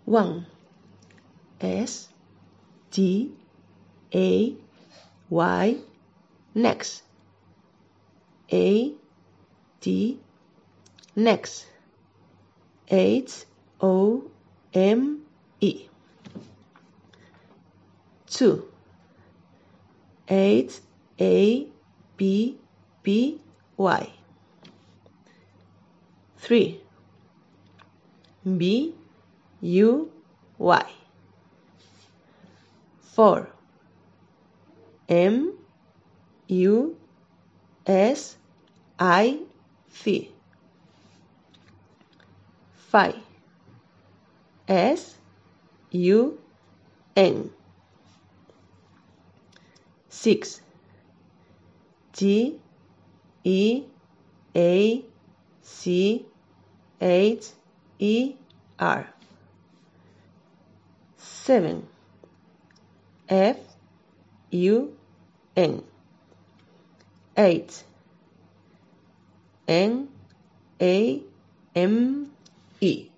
1. S T A Y. Next. A T. Next. HOME. 2. HAPPY. 3. BUY. 4. MUSIC. 5. SUN. 6. GEACHER. 7. FUN. 8. NAME.